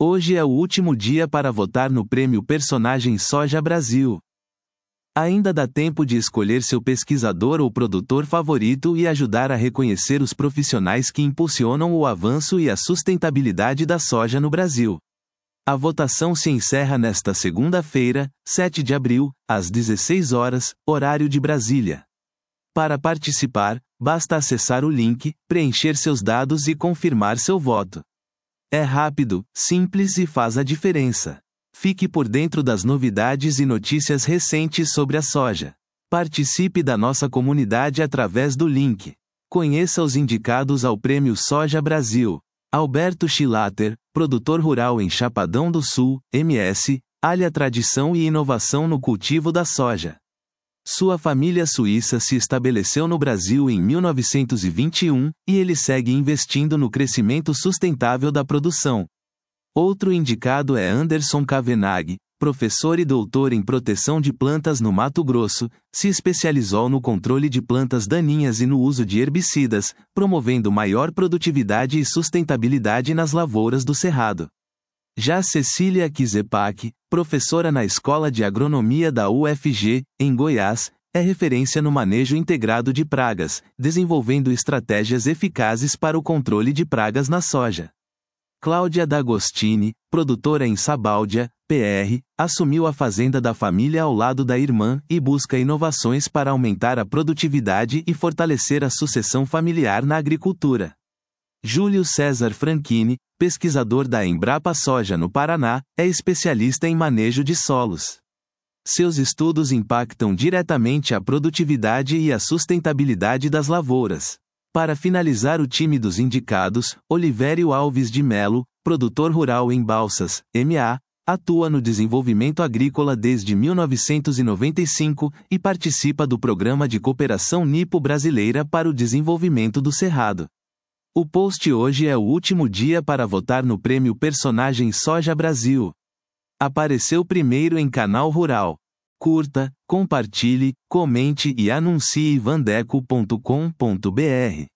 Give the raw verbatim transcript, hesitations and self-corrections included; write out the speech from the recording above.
Hoje é o último dia para votar no Prêmio Personagem Soja Brasil. Ainda dá tempo de escolher seu pesquisador ou produtor favorito e ajudar a reconhecer os profissionais que impulsionam o avanço e a sustentabilidade da soja no Brasil. A votação se encerra nesta segunda-feira, sete de abril, às dezesseis horas, horário de Brasília. Para participar, basta acessar o link, preencher seus dados e confirmar seu voto. É rápido, simples e faz a diferença. Fique por dentro das novidades e notícias recentes sobre a soja. Participe da nossa comunidade através do link. Conheça os indicados ao Prêmio Soja Brasil. Alberto Chilater, produtor rural em Chapadão do Sul, M S, alha tradição e inovação no cultivo da soja. Sua família suíça se estabeleceu no Brasil em mil novecentos e vinte e um, e ele segue investindo no crescimento sustentável da produção. Outro indicado é Anderson Kavenag, professor e doutor em proteção de plantas no Mato Grosso, se especializou no controle de plantas daninhas e no uso de herbicidas, promovendo maior produtividade e sustentabilidade nas lavouras do Cerrado. Já Cecília Kizepak, professora na Escola de Agronomia da U F G, em Goiás, é referência no manejo integrado de pragas, desenvolvendo estratégias eficazes para o controle de pragas na soja. Cláudia D'Agostini, produtora em Sabáudia, P R, assumiu a fazenda da família ao lado da irmã e busca inovações para aumentar a produtividade e fortalecer a sucessão familiar na agricultura. Júlio César Franchini, pesquisador da Embrapa Soja no Paraná, é especialista em manejo de solos. Seus estudos impactam diretamente a produtividade e a sustentabilidade das lavouras. Para finalizar o time dos indicados, Olivério Alves de Melo, produtor rural em Balsas, M A, atua no desenvolvimento agrícola desde mil novecentos e noventa e cinco e participa do Programa de Cooperação Nipo-Brasileira para o Desenvolvimento do Cerrado. O post hoje é o último dia para votar no Prêmio Personagem Soja Brasil. Apareceu primeiro em Canal Rural. Curta, compartilhe, comente e anuncie vandeco ponto com ponto br.